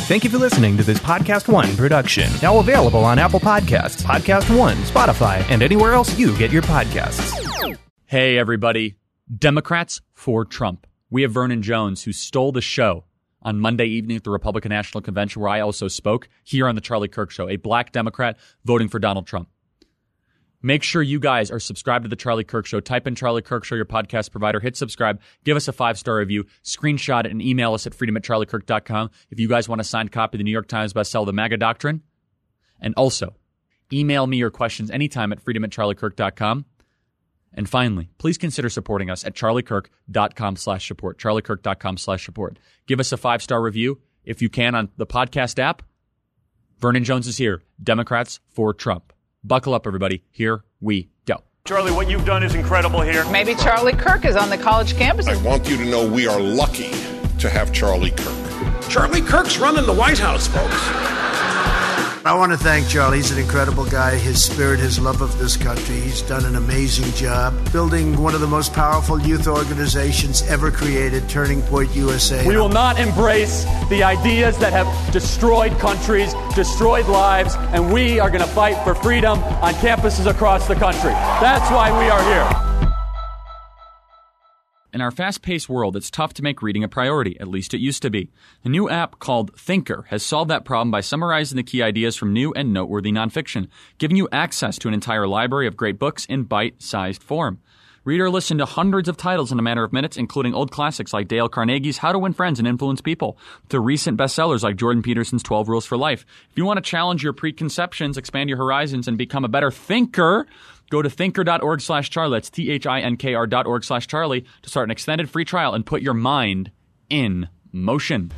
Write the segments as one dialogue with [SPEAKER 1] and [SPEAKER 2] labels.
[SPEAKER 1] Thank you for listening to this Podcast One production. Now available on Apple Podcasts, Podcast One, Spotify, and anywhere else you get your podcasts.
[SPEAKER 2] Hey, everybody. Democrats for Trump. We have Vernon Jones, who stole the show on Monday evening at the Republican National Convention, where I also spoke, here on The Charlie Kirk Show, a black Democrat voting for Donald Trump. Make sure you guys are subscribed to The Charlie Kirk Show. Type in Charlie Kirk Show, your podcast provider. Hit subscribe. Give us a 5-star review. Screenshot it and email us at freedom@charliekirk.com if you guys want a signed copy of the New York Times bestseller, The MAGA Doctrine. And also, email me your questions anytime at freedom@charliekirk.com. And finally, please consider supporting us at charliekirk.com/support. charliekirk.com/support. Give us a 5-star review if you can on the podcast app. Vernon Jones is here. Democrats for Trump. Buckle up, everybody. Here we go.
[SPEAKER 3] Charlie, what you've done is incredible here.
[SPEAKER 4] Maybe Charlie Kirk is on the college campus.
[SPEAKER 5] I want you to know we are lucky to have Charlie Kirk.
[SPEAKER 6] Charlie Kirk's running the White House, folks.
[SPEAKER 7] I want to thank Charlie. He's an incredible guy. His spirit, his love of this country. He's done an amazing job building one of the most powerful youth organizations ever created, Turning Point USA.
[SPEAKER 3] We will not embrace the ideas that have destroyed countries, destroyed lives, and we are going to fight for freedom on campuses across the country. That's why we are here.
[SPEAKER 2] In our fast-paced world, it's tough to make reading a priority, at least it used to be. A new app called Thinker has solved that problem by summarizing the key ideas from new and noteworthy nonfiction, giving you access to an entire library of great books in bite-sized form. Read or listen to hundreds of titles in a matter of minutes, including old classics like Dale Carnegie's How to Win Friends and Influence People, to recent bestsellers like Jordan Peterson's 12 Rules for Life. If you want to challenge your preconceptions, expand your horizons, and become a better thinker, go to thinker.org/Charlie. That's THINKR.org/Charlie to start an extended free trial and put your mind in motion.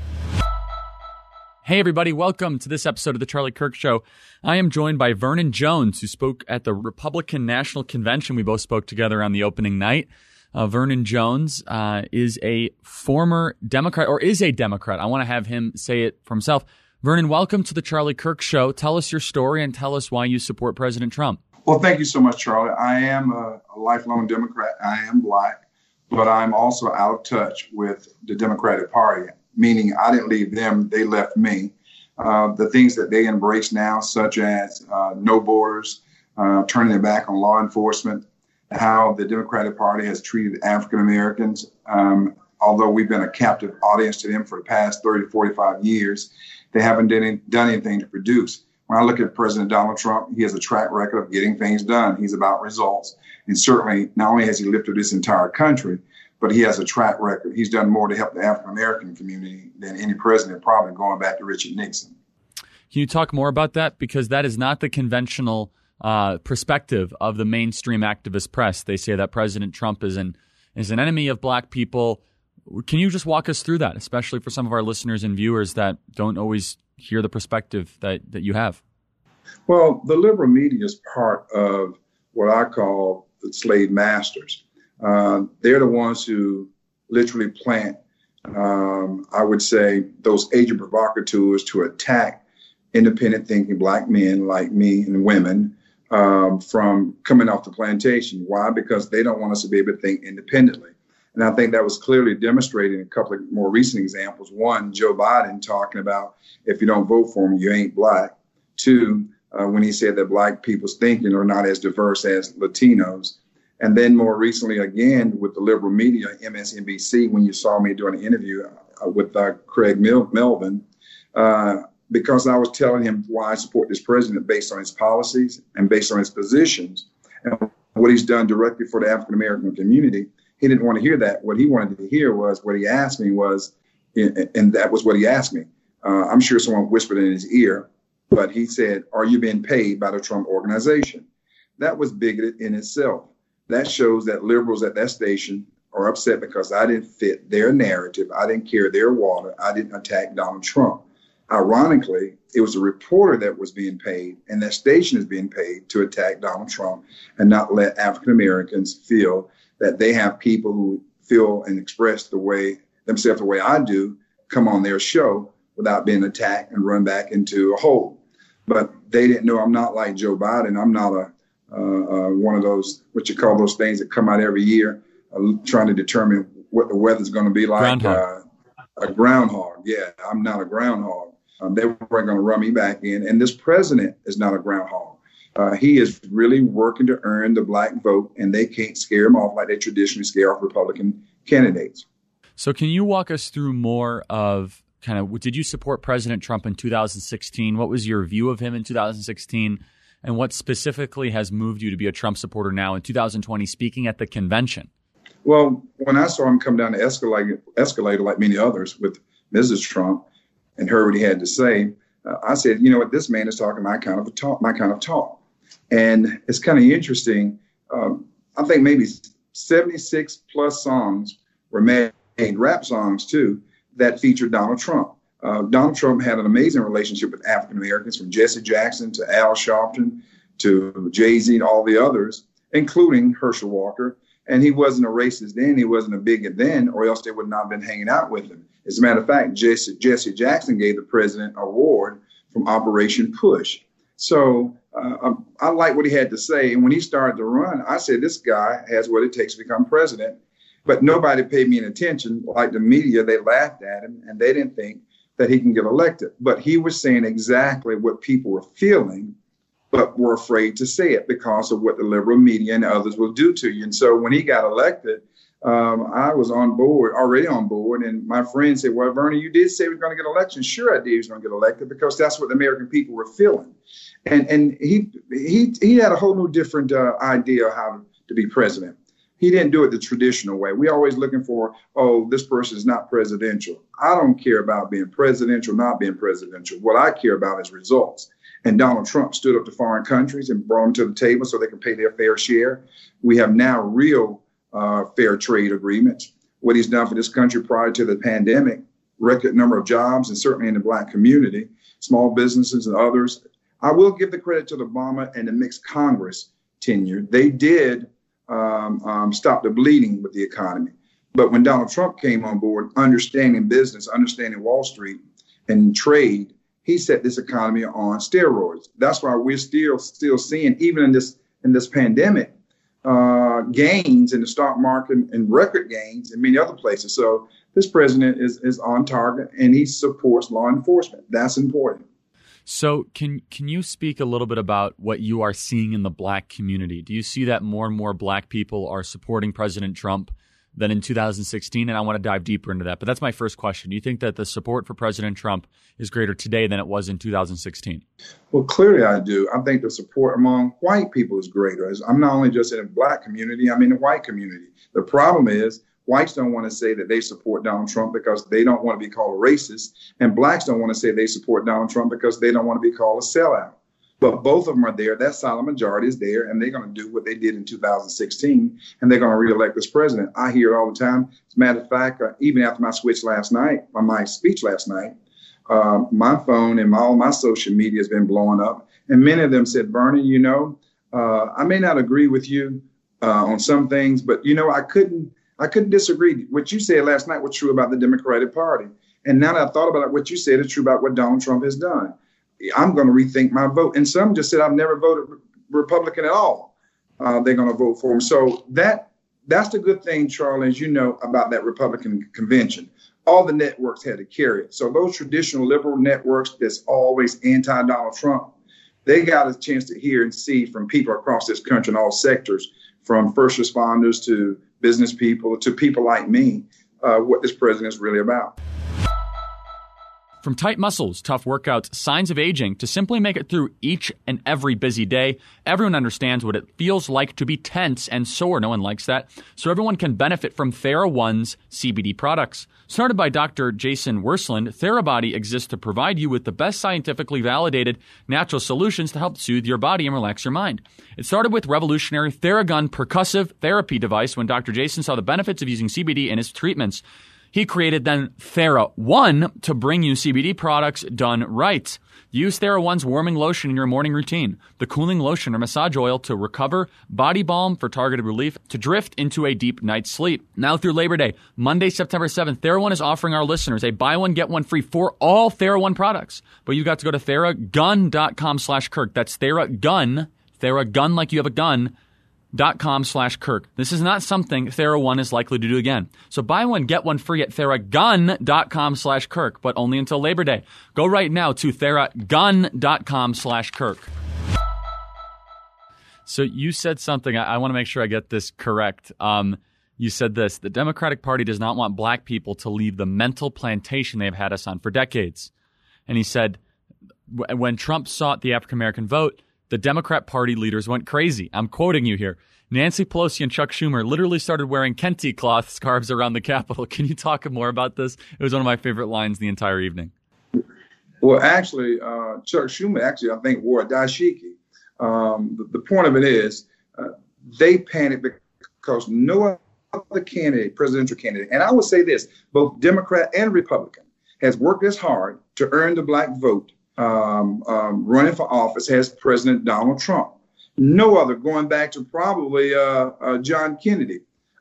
[SPEAKER 2] Hey, everybody. Welcome to this episode of The Charlie Kirk Show. I am joined by Vernon Jones, who spoke at the Republican National Convention. We both spoke together on the opening night. Vernon Jones is a former Democrat, or is a Democrat. I want to have him say it for himself. Vernon, welcome to The Charlie Kirk Show. Tell us your story and tell us why you support President Trump.
[SPEAKER 8] Well, thank you so much, Charlie. I am a lifelong Democrat. I am black, but I'm also out of touch with the Democratic Party, meaning I didn't leave them, they left me. The things that they embrace now, such as no borders, turning their back on law enforcement, how the Democratic Party has treated African Americans, although we've been a captive audience to them for the past 30 to 45 years, they haven't done anything to produce. When I look at President Donald Trump, he has a track record of getting things done. He's about results. And certainly, not only has he lifted this entire country, but he has a track record. He's done more to help the African-American community than any president, probably going back to Richard Nixon.
[SPEAKER 2] Can you talk more about that? Because that is not the conventional perspective of the mainstream activist press. They say that President Trump is an enemy of black people. Can you just walk us through that, especially for some of our listeners and viewers that don't always hear the perspective that you have?
[SPEAKER 8] Well, the liberal media is part of what I call the slave masters. They're the ones who literally plant, I would say, those agent provocateurs to attack independent thinking black men like me and women from coming off the plantation. Why? Because they don't want us to be able to think independently. And I think that was clearly demonstrated in a couple of more recent examples. One, Joe Biden talking about if you don't vote for him, you ain't black. Two, when he said that black people's thinking are not as diverse as Latinos. And then more recently, again, with the liberal media, MSNBC, when you saw me doing an interview with Craig Melvin, because I was telling him why I support this president based on his policies and based on his positions and what he's done directly for the African-American community. He didn't want to hear that. What he wanted to hear was what he asked me was, and that was what he asked me. I'm sure someone whispered in his ear, but he said, are you being paid by the Trump organization? That was bigoted in itself. That shows that liberals at that station are upset because I didn't fit their narrative. I didn't carry their water. I didn't attack Donald Trump. Ironically, it was a reporter that was being paid, and that station is being paid to attack Donald Trump and not let African Americans feel that they have people who feel and express themselves the way I do, come on their show without being attacked and run back into a hole. But they didn't know I'm not like Joe Biden. I'm not one of those, what you call those things that come out every year, trying to determine what the weather's going to be like.
[SPEAKER 2] Groundhog.
[SPEAKER 8] A groundhog. Yeah, I'm not a groundhog. They weren't going to run me back in. And this president is not a groundhog. He is really working to earn the black vote, and they can't scare him off like they traditionally scare off Republican candidates.
[SPEAKER 2] So can you walk us through more of kind of, did you support President Trump in 2016? What was your view of him in 2016? And what specifically has moved you to be a Trump supporter now in 2020, speaking at the convention?
[SPEAKER 8] Well, when I saw him come down the escalator like many others with Mrs. Trump and heard what he had to say, I said, you know what, this man is talking my kind of talk. And it's kind of interesting. I think maybe 76 plus songs were made, rap songs too, that featured Donald Trump. Donald Trump had an amazing relationship with African Americans, from Jesse Jackson to Al Sharpton to Jay-Z and all the others, including Herschel Walker. And he wasn't a racist then, he wasn't a bigot then, or else they would not have been hanging out with him. As a matter of fact, Jesse Jackson gave the president an award from Operation Push. So I like what he had to say. And when he started to run, I said, this guy has what it takes to become president. But nobody paid me any attention. Like the media, they laughed at him, and they didn't think that he can get elected. But he was saying exactly what people were feeling, but were afraid to say it because of what the liberal media and others will do to you. And so when he got elected, I was already on board. And my friend said, well, Vernon, you did say he was going to get elected. Sure, I did. He was going to get elected because that's what the American people were feeling. And he had a whole new different idea of how to be president. He didn't do it the traditional way. We always looking for, oh, this person is not presidential. I don't care about being presidential, not being presidential. What I care about is results. And Donald Trump stood up to foreign countries and brought them to the table so they can pay their fair share. We have now real fair trade agreements. What he's done for this country prior to the pandemic, record number of jobs, and certainly in the black community, small businesses and others. I will give the credit to the Obama and the mixed Congress tenure. They did stop the bleeding with the economy. But when Donald Trump came on board, understanding business, understanding Wall Street and trade, he set this economy on steroids. That's why we're still seeing, even in this pandemic, gains in the stock market and record gains in many other places. So this president is on target, and he supports law enforcement. That's important.
[SPEAKER 2] So can you speak a little bit about what you are seeing in the black community? Do you see that more and more black people are supporting President Trump than in 2016? And I want to dive deeper into that. But that's my first question. Do you think that the support for President Trump is greater today than it was in 2016?
[SPEAKER 8] Well, clearly I do. I think the support among white people is greater. I'm not only just in the black community, I'm in the white community. The problem is whites don't want to say that they support Donald Trump because they don't want to be called a racist. And blacks don't want to say they support Donald Trump because they don't want to be called a sellout. But both of them are there. That silent majority is there, and they're going to do what they did in 2016, and they're going to reelect this president. I hear it all the time. As a matter of fact, even after my speech last night, my phone and all my social media has been blowing up. And many of them said, Vernon, I may not agree with you on some things, but, I couldn't disagree. What you said last night was true about the Democratic Party. And now that I thought about it, what you said is true about what Donald Trump has done. I'm going to rethink my vote. And some just said I've never voted Republican at all. They're going to vote for him. So that's the good thing, Charlie, as you know, about that Republican convention. All the networks had to carry it. So those traditional liberal networks that's always anti-Donald Trump, they got a chance to hear and see from people across this country in all sectors, from first responders to business people to people like me, what this president is really about.
[SPEAKER 2] From tight muscles, tough workouts, signs of aging, to simply make it through each and every busy day, everyone understands what it feels like to be tense and sore. No one likes that. So everyone can benefit from TheraOne's CBD products. Started by Dr. Jason Wersland, TheraBody exists to provide you with the best scientifically validated natural solutions to help soothe your body and relax your mind. It started with revolutionary TheraGun percussive therapy device when Dr. Jason saw the benefits of using CBD in his treatments. He created then TheraOne to bring you CBD products done right. Use TheraOne's warming lotion in your morning routine, the cooling lotion or massage oil to recover, body balm for targeted relief, to drift into a deep night's sleep. Now through Labor Day, Monday, September 7th, TheraOne is offering our listeners a buy one, get one free for all TheraOne products. But you've got to go to TheraGun.com/Kirk. That's TheraGun like you have a gun, TheraGun.com/Kirk. This is not something TheraOne is likely to do again. So buy one, get one free at TheraGun.com/Kirk, but only until Labor Day. Go right now to TheraGun.com/Kirk. So you said something, I want to make sure I get this correct. You said this: the Democratic Party does not want black people to leave the mental plantation they've had us on for decades. And he said, when Trump sought the African-American vote, the Democrat Party leaders went crazy. I'm quoting you here. Nancy Pelosi and Chuck Schumer literally started wearing kente cloth scarves around the Capitol. Can you talk more about this? It was one of my favorite lines the entire evening.
[SPEAKER 8] Well, actually, Chuck Schumer I think, wore a dashiki. The point of it is they panicked because no other candidate, presidential candidate, and I would say this, both Democrat and Republican, has worked as hard to earn the black vote running for office as President Donald Trump. No other, going back to probably John Kennedy.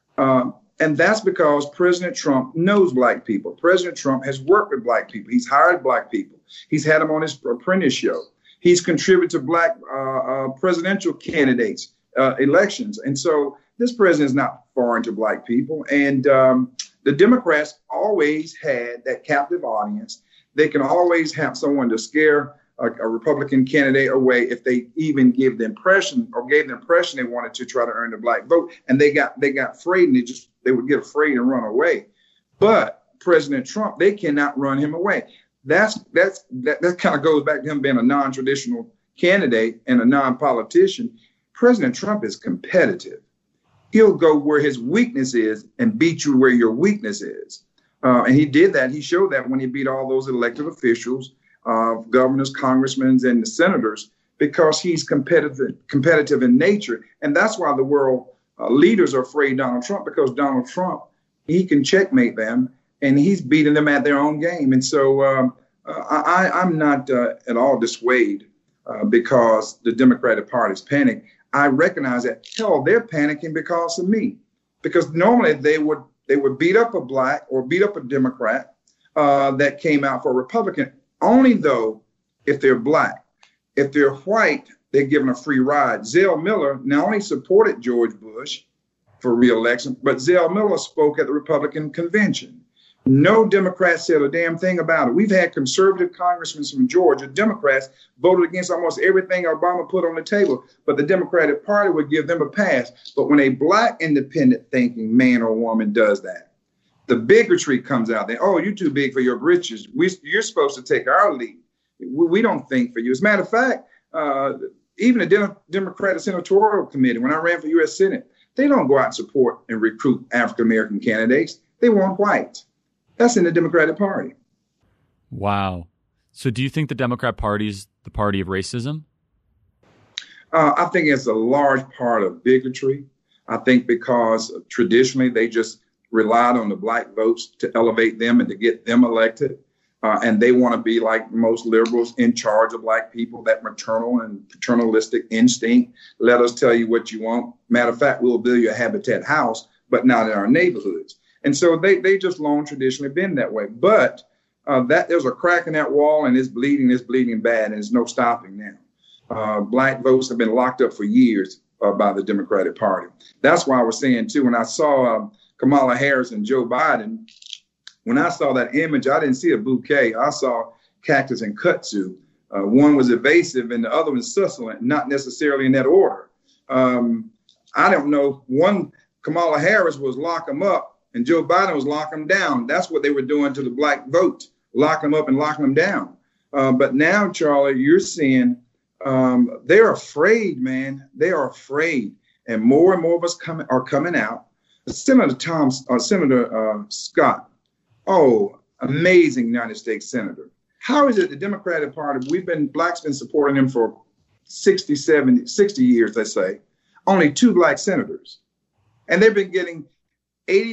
[SPEAKER 8] And that's because President Trump knows black people. President Trump has worked with black people. He's hired black people. He's had them on his Apprentice show. He's contributed to black presidential candidates' elections. And so this president is not foreign to black people. And the Democrats always had that captive audience. They can always have someone to scare a Republican candidate away if they even give the impression or gave the impression they wanted to try to earn the black vote. And they got afraid, and they would get afraid and run away. But President Trump, they cannot run him away. That kind of goes back to him being a non-traditional candidate and a non-politician. President Trump is competitive. He'll go where his weakness is and beat you where your weakness is. And he did that. He showed that when he beat all those elected officials, governors, congressmen, and the senators, because he's competitive in nature. And that's why the world leaders are afraid of Donald Trump, because Donald Trump, he can checkmate them, and he's beating them at their own game. And so I'm not at all dissuaded because the Democratic Party is panicked. I recognize that, hell, they're panicking because of me, because normally they would beat up a black or beat up a Democrat that came out for a Republican, only though if they're black. If they're white, they're given a free ride. Zell Miller not only supported George Bush for re-election, but Zell Miller spoke at the Republican convention. No Democrat said a damn thing about it. We've had conservative congressmen from Georgia, Democrats, voted against almost everything Obama put on the table, but the Democratic Party would give them a pass. But when a black independent thinking man or woman does that, the bigotry comes out there. Oh, you're too big for your britches. You're supposed to take our lead. We don't think for you. As a matter of fact, even the Democratic Senatorial Committee, when I ran for U.S. Senate, they don't go out and support and recruit African-American candidates. They want white. That's in the Democratic Party.
[SPEAKER 2] Wow. So do you think the Democrat Party is the party of racism?
[SPEAKER 8] I think it's a large part of bigotry. I think because traditionally they just relied on the black votes to elevate them and to get them elected. And they want to be like most liberals, in charge of black people, that maternal and paternalistic instinct. Let us tell you what you want. Matter of fact, we'll build you a Habitat house, but not in our neighborhoods. And so they just long traditionally been that way. But that there's a crack in that wall, and it's bleeding bad, and there's no stopping now. Black votes have been locked up for years by the Democratic Party. That's why I was saying, too, when I saw Kamala Harris and Joe Biden, when I saw that image, I didn't see a bouquet. I saw cactus and kudzu. One was evasive and the other was succulent, not necessarily in that order. I don't know. One, Kamala Harris was lock them up, and Joe Biden was locking them down. That's what they were doing to the black vote, locking them up and locking them down. But now, Charlie, you're seeing they're afraid, man. They are afraid. And more of us are coming out. Senator Scott, amazing United States Senator. How is it the Democratic Party, blacks been supporting him for 60 years, let's say, only 2 black senators. And they've been getting 90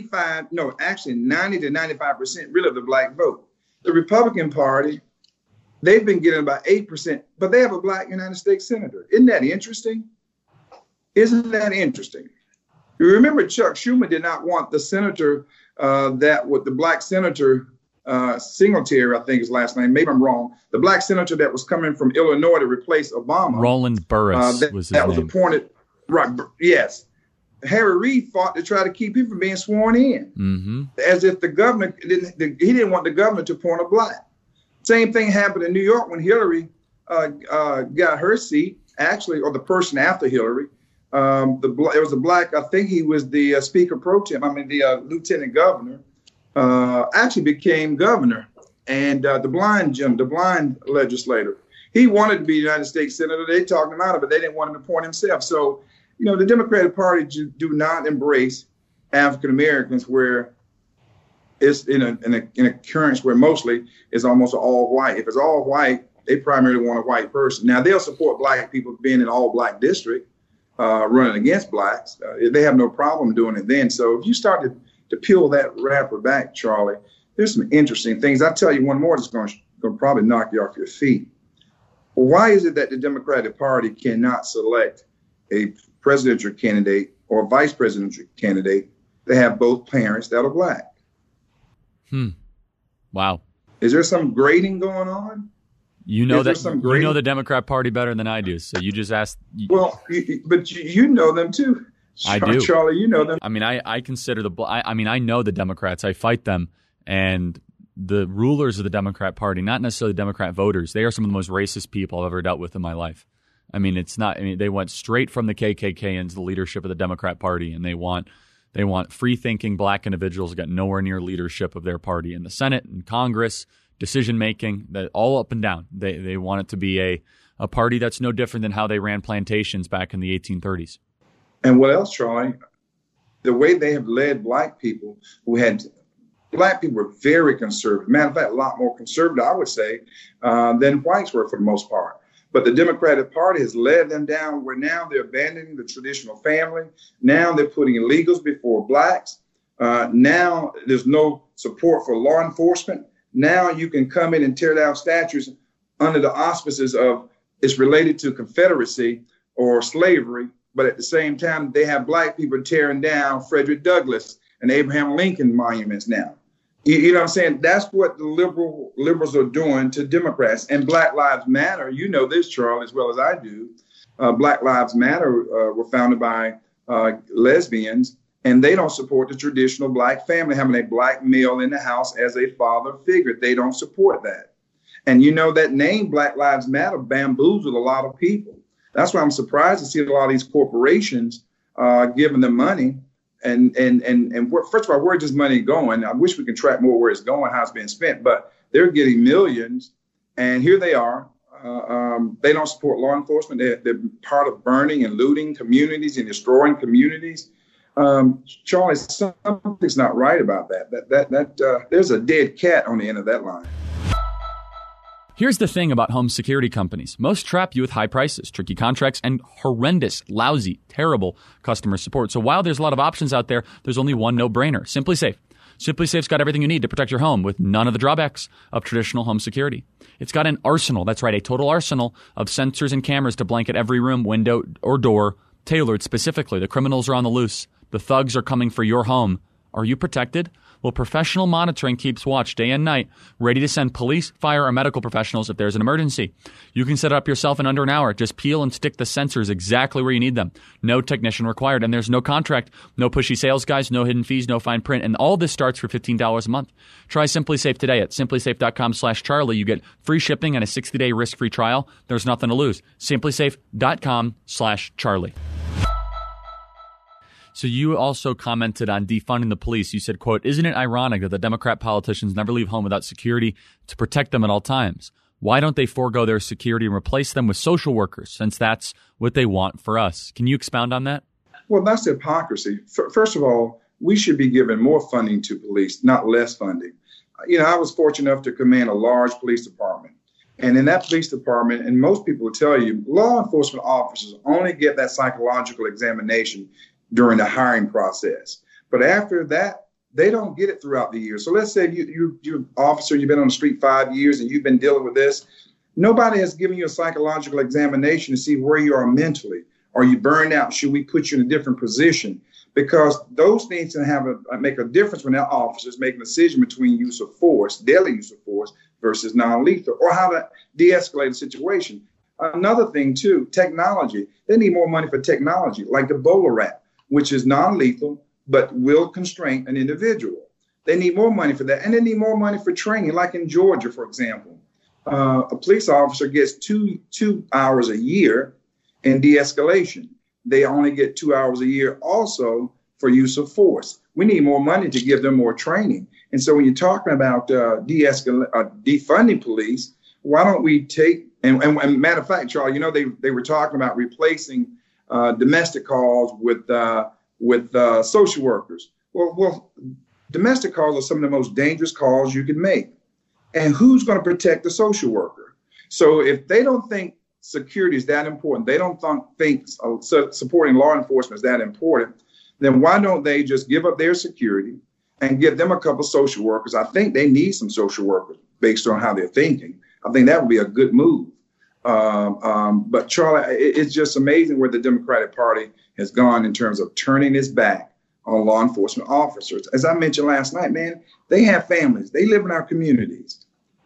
[SPEAKER 8] to 95% really of the black vote. The Republican Party, they've been getting about 8%, but they have a black United States Senator. Isn't that interesting? Isn't that interesting? You remember Chuck Schumer did not want the senator the black senator, Singletary, I think his last name, maybe I'm wrong, the black senator that was coming from Illinois to replace Obama.
[SPEAKER 2] Roland Burris was his name.
[SPEAKER 8] That was appointed, right, yes. Harry Reid fought to try to keep him from being sworn in, as if the governor didn't want the governor to appoint a black. Same thing happened in New York when Hillary got her seat, actually, or the person after Hillary. It was a black, I think he was the speaker pro tem, the lieutenant governor, actually became governor. And the blind legislator, he wanted to be United States Senator. They talked him out of it. They didn't want him to appoint himself. So, the Democratic Party do not embrace African Americans, where it's in an occurrence where mostly it's almost all white. If it's all white, they primarily want a white person. Now, they'll support black people being in all black district, running against blacks. They have no problem doing it then. So if you start to peel that wrapper back, Charlie, there's some interesting things. I'll tell you one more that's going to probably knock you off your feet. Well, why is it that the Democratic Party cannot select a presidential candidate or vice presidential candidate that have both parents that are black?
[SPEAKER 2] Wow.
[SPEAKER 8] Is there some grading going on?
[SPEAKER 2] You know the Democrat Party better than I do, so you just asked.
[SPEAKER 8] Well, but you know them too.
[SPEAKER 2] I do,
[SPEAKER 8] Charlie. You know them.
[SPEAKER 2] I mean, I consider I know the Democrats. I fight them, and the rulers of the Democrat Party, not necessarily Democrat voters. They are some of the most racist people I've ever dealt with in my life. I mean, they went straight from the KKK into the leadership of the Democrat Party, and they want free-thinking black individuals got nowhere near leadership of their party in the Senate and Congress, decision-making, that all up and down. They want it to be a party that's no different than how they ran plantations back in the 1830s.
[SPEAKER 8] And what else, Charlie? The way they have led black people black people were very conservative. Matter of fact, a lot more conservative, I would say, than whites were for the most part. But the Democratic Party has led them down where now they're abandoning the traditional family. Now they're putting illegals before blacks. Now there's no support for law enforcement. Now you can come in and tear down statues under the auspices of it's related to Confederacy or slavery. But at the same time, they have black people tearing down Frederick Douglass and Abraham Lincoln monuments now. You know what I'm saying? That's what the liberals are doing to Democrats. And Black Lives Matter, you know this, Charles, as well as I do. Black Lives Matter were founded by lesbians, and they don't support the traditional black family, having a black male in the house as a father figure. They don't support that. And you know that name Black Lives Matter bamboozled a lot of people. That's why I'm surprised to see a lot of these corporations giving them money. And first of all, where's this money going? I wish we could track more where it's going, how it's being spent, but they're getting millions. And here they are. They don't support law enforcement. They're part of burning and looting communities and destroying communities. Charlie, something's not right about that. There's a dead cat on the end of that line.
[SPEAKER 2] Here's the thing about home security companies. Most trap you with high prices, tricky contracts, and horrendous, lousy, terrible customer support. So while there's a lot of options out there, there's only one no-brainer, SimpliSafe. SimpliSafe's got everything you need to protect your home with none of the drawbacks of traditional home security. It's got an arsenal, that's right, a total arsenal of sensors and cameras to blanket every room, window, or door, tailored specifically. The criminals are on the loose. The thugs are coming for your home. Are you protected? Well, professional monitoring keeps watch day and night, ready to send police, fire, or medical professionals if there's an emergency. You can set it up yourself in under an hour. Just peel and stick the sensors exactly where you need them. No technician required, and there's no contract, no pushy sales guys, no hidden fees, no fine print, and all this starts for $15 a month. Try SimpliSafe today at SimpliSafe.com/Charlie. You get free shipping and a 60-day risk-free trial. There's nothing to lose. SimpliSafe.com/Charlie. So you also commented on defunding the police. You said, quote, "Isn't it ironic that the Democrat politicians never leave home without security to protect them at all times? Why don't they forego their security and replace them with social workers, since that's what they want for us?" Can you expound on that?
[SPEAKER 8] Well, that's hypocrisy. First of all, we should be giving more funding to police, not less funding. I was fortunate enough to command a large police department. And in that police department, and most people will tell you, law enforcement officers only get that psychological examination during the hiring process. But after that, they don't get it throughout the year. So let's say you're an officer, you've been on the street 5 years and you've been dealing with this. Nobody has given you a psychological examination to see where you are mentally. Are you burned out? Should we put you in a different position? Because those things can make a difference when that officer is making a decision between use of force, deadly use of force, versus non-lethal, or how to de-escalate a situation. Another thing, too, technology. They need more money for technology, like the BOLA wrap. which is non-lethal, but will constrain an individual. They need more money for that. And they need more money for training, like in Georgia, for example. A police officer gets two hours a year in de-escalation. They only get 2 hours a year also for use of force. We need more money to give them more training. And so when you're talking about defunding police, why don't we take, and matter of fact, Charlie, they were talking about replacing domestic calls with social workers. Well, domestic calls are some of the most dangerous calls you can make. And who's going to protect the social worker? So if they don't think security is that important, they don't think supporting law enforcement is that important, then why don't they just give up their security and give them a couple social workers? I think they need some social workers based on how they're thinking. I think that would be a good move. But Charlie, it's just amazing where the Democratic Party has gone in terms of turning its back on law enforcement officers. As I mentioned last night, man, they have families. They live in our communities.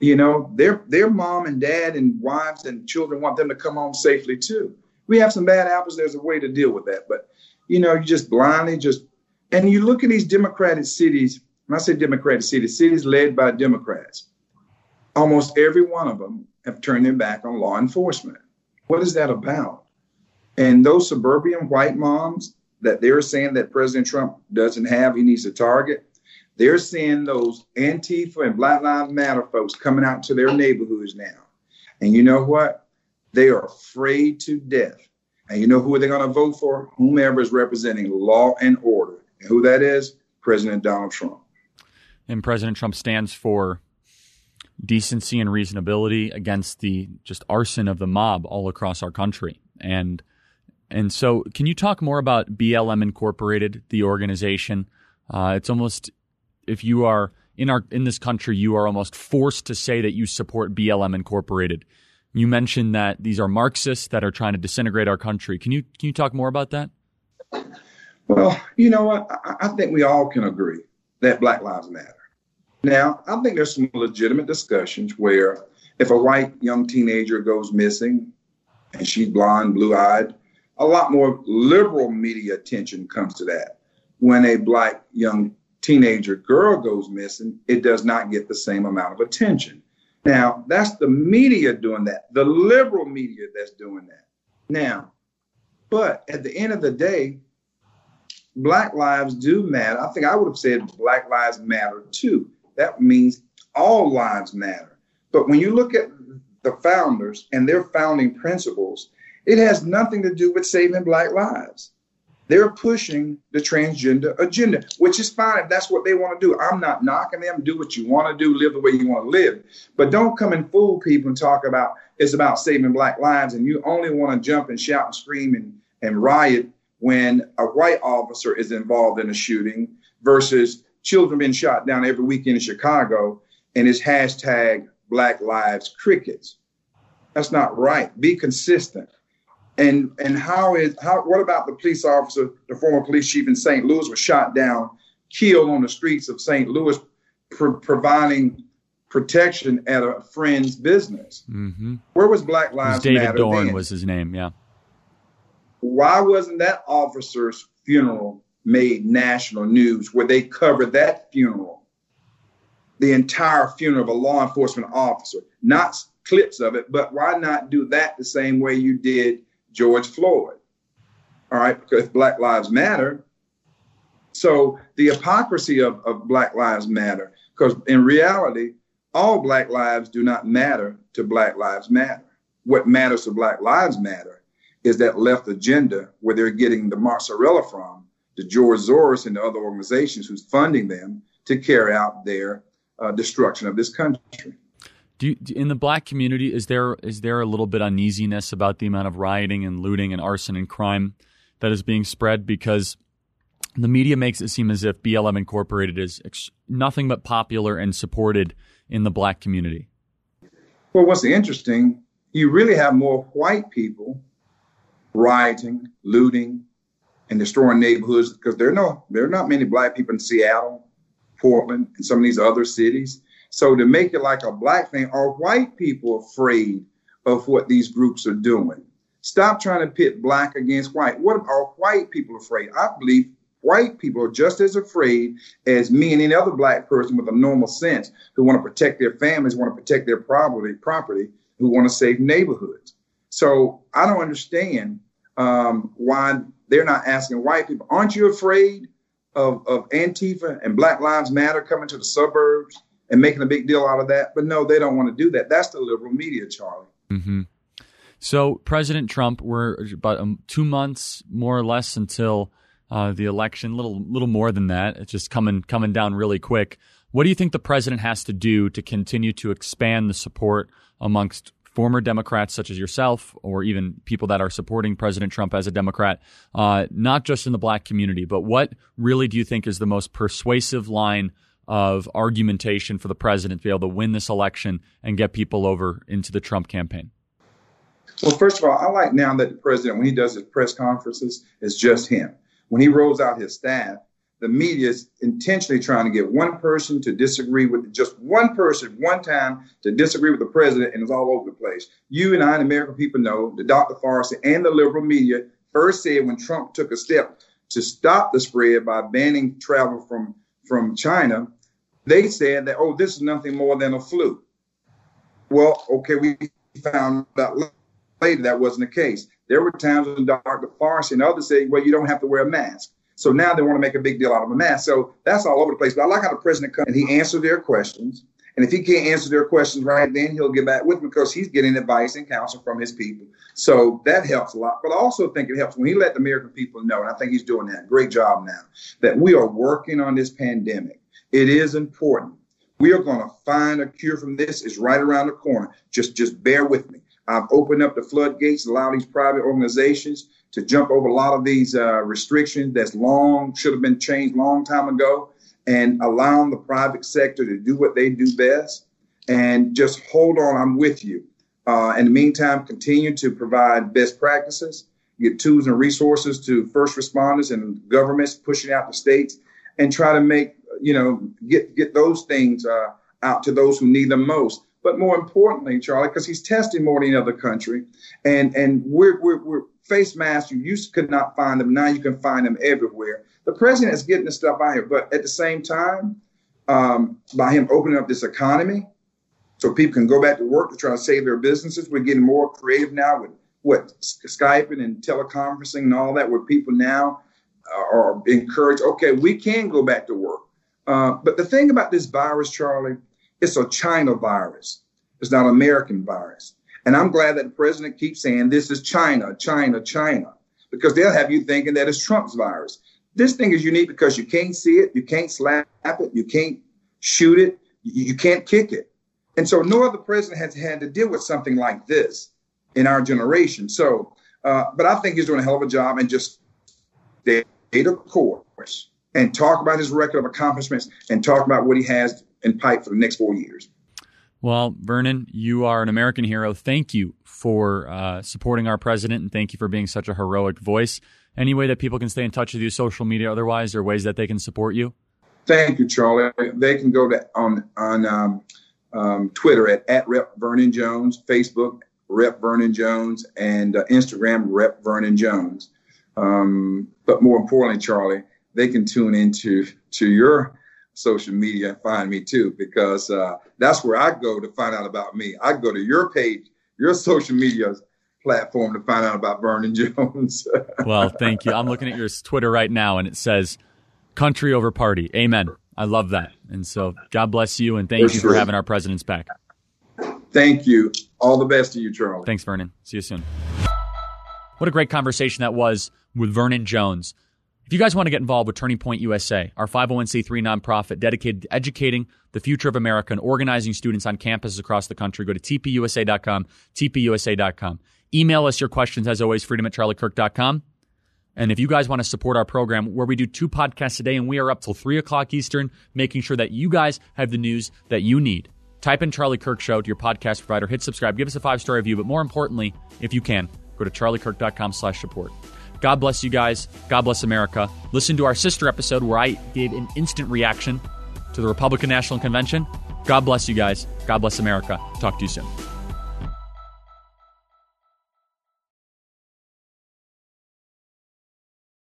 [SPEAKER 8] Their mom and dad and wives and children want them to come home safely too. We have some bad apples. There's a way to deal with that. But, you just blindly and you look at these Democratic cities, when I say Democratic cities led by Democrats, almost every one of them have turned their back on law enforcement. What is that about? And those suburban white moms that they're saying that President Trump doesn't have, he needs to target, they're seeing those Antifa and Black Lives Matter folks coming out to their neighborhoods now. And you know what? They are afraid to death. And you know who they're going to vote for? Whomever is representing law and order. And who that is? President Donald Trump.
[SPEAKER 2] And President Trump stands for decency and reasonability against the just arson of the mob all across our country. And so can you talk more about BLM Incorporated, the organization? It's almost, if you are in this country, you are almost forced to say that you support BLM Incorporated. You mentioned that these are Marxists that are trying to disintegrate our country. Can you talk more about that?
[SPEAKER 8] Well, you know what? I think we all can agree that Black Lives Matter. Now, I think there's some legitimate discussions where if a white young teenager goes missing and she's blonde, blue-eyed, a lot more liberal media attention comes to that. When a Black young teenager girl goes missing, it does not get the same amount of attention. Now, that's the media doing that, the liberal media that's doing that. Now, but at the end of the day, Black lives do matter. I think I would have said Black lives matter too. That means all lives matter. But when you look at the founders and their founding principles, it has nothing to do with saving Black lives. They're pushing the transgender agenda, which is fine if that's what they want to do. I'm not knocking them. Do what you want to do, live the way you want to live. But don't come and fool people and talk about it's about saving Black lives and you only want to jump and shout and scream and riot when a white officer is involved in a shooting versus children being shot down every weekend in Chicago and it's hashtag Black Lives Crickets. That's not right. Be consistent. And what about the police officer, the former police chief in St. Louis was shot down, killed on the streets of St. Louis, providing protection at a friend's business? Mm-hmm. Where was Black Lives Matter?
[SPEAKER 2] David Dorn
[SPEAKER 8] then?
[SPEAKER 2] Was his name, yeah.
[SPEAKER 8] Why wasn't that officer's funeral made national news where they covered that funeral, the entire funeral of a law enforcement officer, not clips of it, but why not do that the same way you did George Floyd? All right, because Black Lives Matter. So the hypocrisy of Black Lives Matter, because in reality, all Black lives do not matter to Black Lives Matter. What matters to Black Lives Matter is that left agenda where they're getting the mozzarella from, the George Soros and the other organizations who's funding them to carry out their destruction of this country.
[SPEAKER 2] In the Black community, is there a little bit uneasiness about the amount of rioting and looting and arson and crime that is being spread? Because the media makes it seem as if BLM Incorporated is nothing but popular and supported in the Black community.
[SPEAKER 8] Well, what's interesting, you really have more white people rioting, looting, and destroying neighborhoods because there are not many Black people in Seattle, Portland, and some of these other cities. So to make it like a Black thing, are white people afraid of what these groups are doing? Stop trying to pit black against white. What are white people afraid? I believe white people are just as afraid as me and any other black person with a normal sense who want to protect their families, want to protect their property, who want to save neighborhoods. So I don't understand why they're not asking white people, aren't you afraid of Antifa and Black Lives Matter coming to the suburbs and making a big deal out of that? But no, they don't want to do that. That's the liberal media, Charlie.
[SPEAKER 2] Mm-hmm. So President Trump, we're about 2 months more or less until the election, little more than that. It's just coming down really quick. What do you think the president has to do to continue to expand the support amongst former Democrats such as yourself, or even people that are supporting President Trump as a Democrat, not just in the black community, but what really do you think is the most persuasive line of argumentation for the president to be able to win this election and get people over into the Trump campaign?
[SPEAKER 8] Well, first of all, I like now that the president, when he does his press conferences, it's just him. When he rolls out his staff, the media is intentionally trying to get one person to disagree with, just one person, one time to disagree with the president, and it's all over the place. You and I and American people know that Dr. Farsi and the liberal media first said when Trump took a step to stop the spread by banning travel from China, they said that, oh, this is nothing more than a flu. Well, okay, we found out later that wasn't the case. There were times when Dr. Farsi and others said, well, you don't have to wear a mask. So now they want to make a big deal out of a mask. So that's all over the place. But I like how the president comes and he answers their questions. And if he can't answer their questions right, then he'll get back with them because he's getting advice and counsel from his people. So that helps a lot. But I also think it helps when he let the American people know, and I think he's doing that. Great job now, that we are working on this pandemic. It is important. We are going to find a cure from this. It's right around the corner. Just bear with me. I've opened up the floodgates, allow these private organizations to jump over a lot of these restrictions that's should have been changed long time ago, and allowing the private sector to do what they do best. And just hold on, I'm with you. In the meantime, continue to provide best practices, get tools and resources to first responders and governments pushing out the states, and try to make, get those things out to those who need them most. But more importantly, Charlie, because he's testing more than any other country, and we're face masks. You could not find them. Now you can find them everywhere. The president is getting this stuff out here, but at the same time, by him opening up this economy so people can go back to work to try to save their businesses, we're getting more creative now with Skyping and teleconferencing and all that, where people now are encouraged, okay, we can go back to work. But the thing about this virus, Charlie, it's a China virus. It's not an American virus. And I'm glad that the president keeps saying this is China, China, China, because they'll have you thinking that it's Trump's virus. This thing is unique because you can't see it, you can't slap it, you can't shoot it, you can't kick it. And so no other president has had to deal with something like this in our generation. So, but I think he's doing a hell of a job, and just stay the course and talk about his record of accomplishments and talk about what he has in pipe for the next 4 years.
[SPEAKER 2] Well, Vernon, you are an American hero. Thank you for supporting our president, and thank you for being such a heroic voice. Any way that people can stay in touch with you, social media otherwise, or ways that they can support you?
[SPEAKER 8] Thank you, Charlie. They can go to on Twitter at Rep Vernon Jones, Facebook Rep Vernon Jones, and Instagram Rep Vernon Jones. But more importantly, Charlie, they can tune into your social media and find me too, because that's where I go to find out about me. I go to your page, your social media platform, to find out about Vernon Jones.
[SPEAKER 2] Well, thank you. I'm looking at your Twitter right now, and it says country over party. Amen. I love that. And so God bless you, and thank you for having our president's back.
[SPEAKER 8] Thank you. All the best to you, Charlie.
[SPEAKER 2] Thanks, Vernon. See you soon. What a great conversation that was with Vernon Jones. If you guys want to get involved with Turning Point USA, our 501c3 nonprofit dedicated to educating the future of America and organizing students on campuses across the country, go to tpusa.com, tpusa.com. Email us your questions, as always, freedom@charliekirk.com. And if you guys want to support our program, where we do 2 podcasts a day and we are up till 3 o'clock Eastern, making sure that you guys have the news that you need, type in Charlie Kirk Show to your podcast provider, hit subscribe, give us a 5-star review, but more importantly, if you can, go to charliekirk.com/support. God bless you guys. God bless America. Listen to our sister episode where I gave an instant reaction to the Republican National Convention. God bless you guys. God bless America. Talk to you soon.